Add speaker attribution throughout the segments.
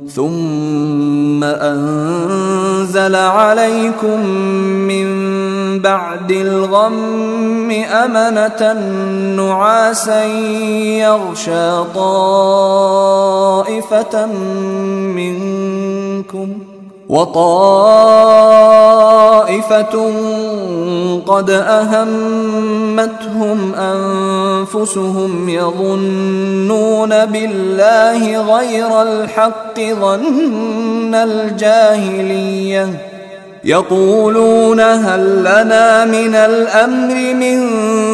Speaker 1: ثم أنزل عليكم من بعد الغم أمنة نعاسا يغشى طائفة منكم وطائفة قد أهمتهم أنفسهم يظنون بالله غير الحق ظن الجاهلية يقولون هل لنا من الأمر من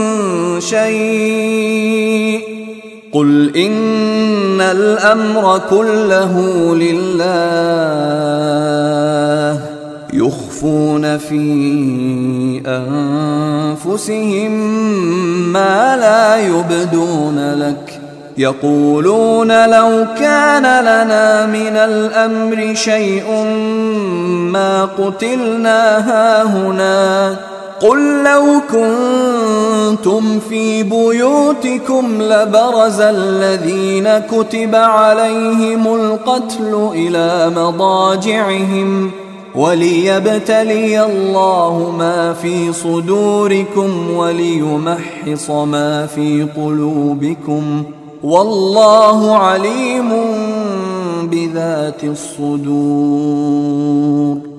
Speaker 1: شيء قل إن الأمر كله لله يخفون في أنفسهم ما لا يبدون لك يقولون لو كان لنا من الأمر شيء ما قتلنا هاهنا قل لو كنتم في بيوتكم لبرز الذين كتب عليهم القتل إلى مضاجعهم وليبتلي الله ما في صدوركم وليمحص ما في قلوبكم والله عليم بذات الصدور.